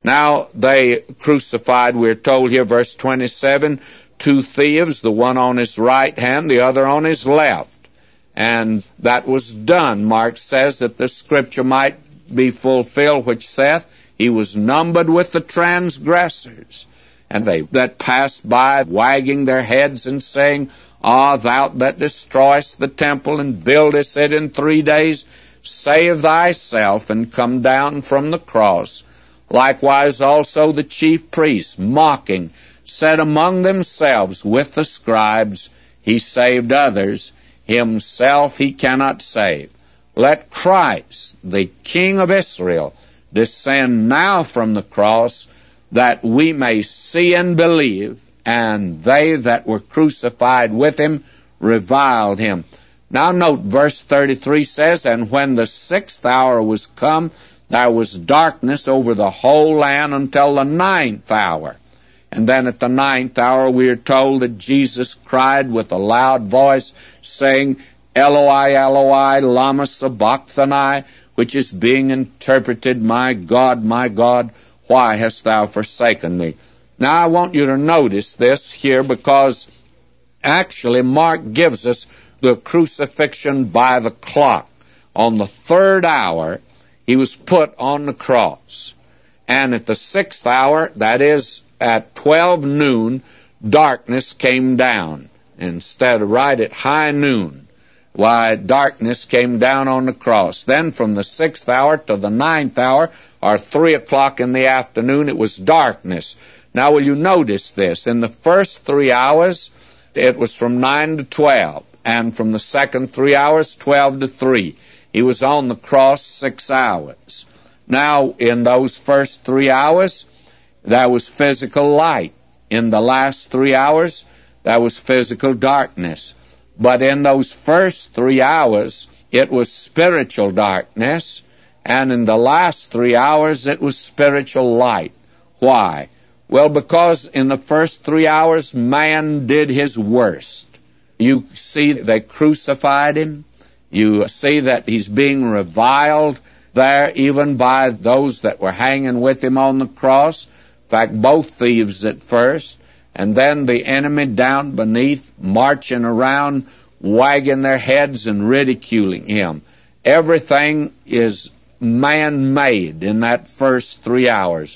Now they crucified, we're told here, verse 27, 2 thieves, the one on his right hand, the other on his left. And that was done. Mark says that the scripture might be fulfilled, which saith, he was numbered with the transgressors. And they that passed by, wagging their heads and saying, Ah, thou that destroyest the temple and buildest it in 3 days, save thyself and come down from the cross. Likewise also the chief priests, mocking, said among themselves with the scribes, He saved others, himself he cannot save. Let Christ, the King of Israel, descend now from the cross, that we may see and believe. And they that were crucified with him reviled him. Now note, verse 33 says, And when the 6th hour was come, there was darkness over the whole land until the 9th hour. And then at the 9th hour we are told that Jesus cried with a loud voice, saying, Eloi, Eloi, lama sabachthani, which is being interpreted, my God, why hast thou forsaken me? Now I want you to notice this here, because actually Mark gives us the crucifixion by the clock. On the 3rd hour, he was put on the cross. And at the 6th hour, that is at 12 noon, darkness came down. Instead of right at high noon, why, darkness came down on the cross. Then from the 6th hour to the 9th hour, or 3 o'clock in the afternoon, it was darkness. Now will you notice this? In the first 3 hours, it was from 9 to 12. And from the second 3 hours, 12 to 3. He was on the cross 6 hours. Now, in those first 3 hours, there was physical light. In the last 3 hours, there was physical darkness. But in those first 3 hours, it was spiritual darkness. And in the last 3 hours, it was spiritual light. Why? Well, because in the first 3 hours, man did his worst. You see, they crucified him. You see that he's being reviled there even by those that were hanging with him on the cross. In fact, both thieves at first. And then the enemy down beneath, marching around, wagging their heads and ridiculing him. Everything is man-made in that first 3 hours.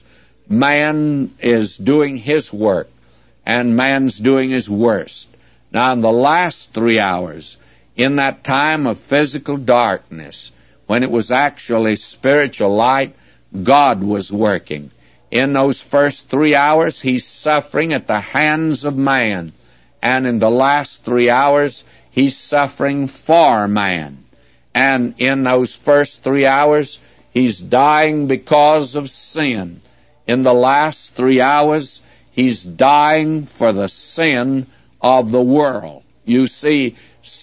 Man is doing his work, and man's doing his worst. Now, in the last 3 hours, in that time of physical darkness, when it was actually spiritual light, God was working. In those first 3 hours, he's suffering at the hands of man. And in the last 3 hours, he's suffering for man. And in those first 3 hours, he's dying because of sin. In the last 3 hours, he's dying for the sin of the world. You see,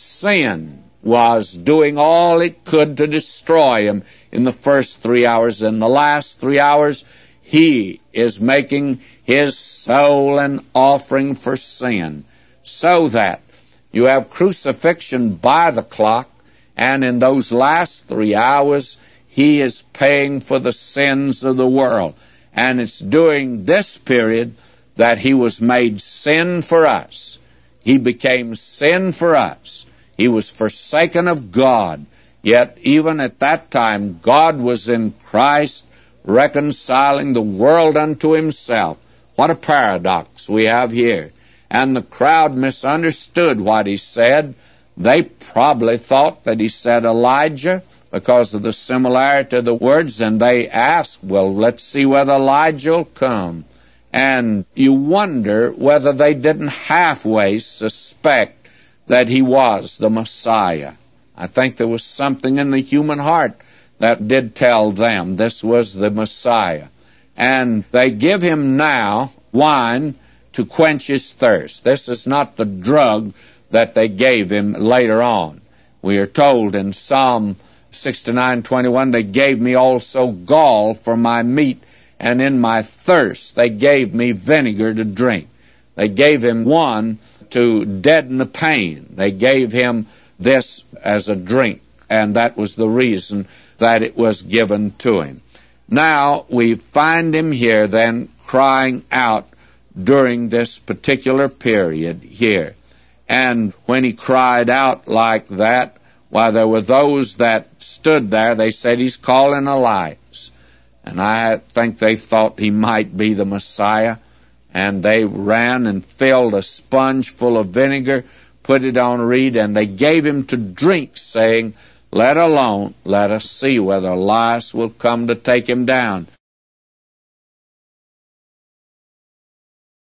sin was doing all it could to destroy him in the first 3 hours. In the last 3 hours, he is making his soul an offering for sin, so that you have crucifixion by the clock, and in those last 3 hours, he is paying for the sins of the world. And it's during this period that he was made sin for us. He became sin for us. He was forsaken of God. Yet even at that time, God was in Christ, reconciling the world unto himself. What a paradox we have here. And the crowd misunderstood what he said. They probably thought that he said Elijah because of the similarity of the words, and they asked, well, let's see whether Elijah will come. And you wonder whether they didn't halfway suspect that he was the Messiah. I think there was something in the human heart that did tell them this was the Messiah. And they give him now wine to quench his thirst. This is not the drug that they gave him later on. We are told in Psalm 69:21, they gave me also gall for my meat, and in my thirst they gave me vinegar to drink. They gave him one to deaden the pain. They gave him this as a drink, and that was the reason that it was given to him. Now we find him here then crying out during this particular period here. And when he cried out like that, why, there were those that stood there, they said, he's calling Elias. And I think they thought he might be the Messiah. And they ran and filled a sponge full of vinegar, put it on a reed, and they gave him to drink, saying, let alone, let us see whether Elias will come to take him down.